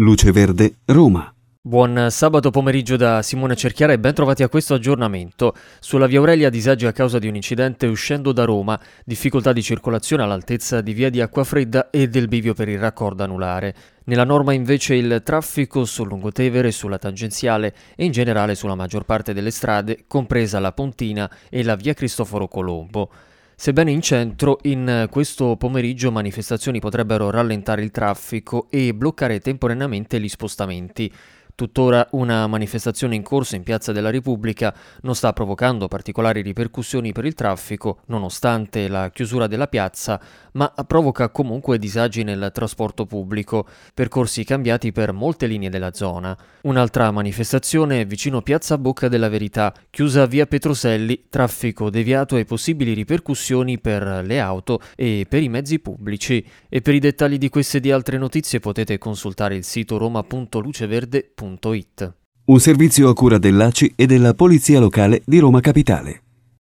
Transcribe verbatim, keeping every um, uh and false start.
Luce Verde, Roma. Buon sabato pomeriggio da Simone Cerchiara e ben trovati a questo aggiornamento. Sulla via Aurelia disagi a causa di un incidente uscendo da Roma, difficoltà di circolazione all'altezza di via di Acquafredda e del bivio per il raccordo anulare. Nella norma invece il traffico sul Lungotevere, sulla tangenziale e in generale sulla maggior parte delle strade, compresa la Pontina e la via Cristoforo Colombo. Sebbene in centro, in questo pomeriggio manifestazioni potrebbero rallentare il traffico e bloccare temporaneamente gli spostamenti. Tuttora una manifestazione in corso in Piazza della Repubblica non sta provocando particolari ripercussioni per il traffico, nonostante la chiusura della piazza, ma provoca comunque disagi nel trasporto pubblico, percorsi cambiati per molte linee della zona. Un'altra manifestazione vicino Piazza Bocca della Verità, chiusa via Petroselli, traffico deviato e possibili ripercussioni per le auto e per i mezzi pubblici. E per i dettagli di queste e di altre notizie potete consultare il sito roma punto luceverde punto it. Un servizio a cura dell'A C I e della Polizia Locale di Roma Capitale.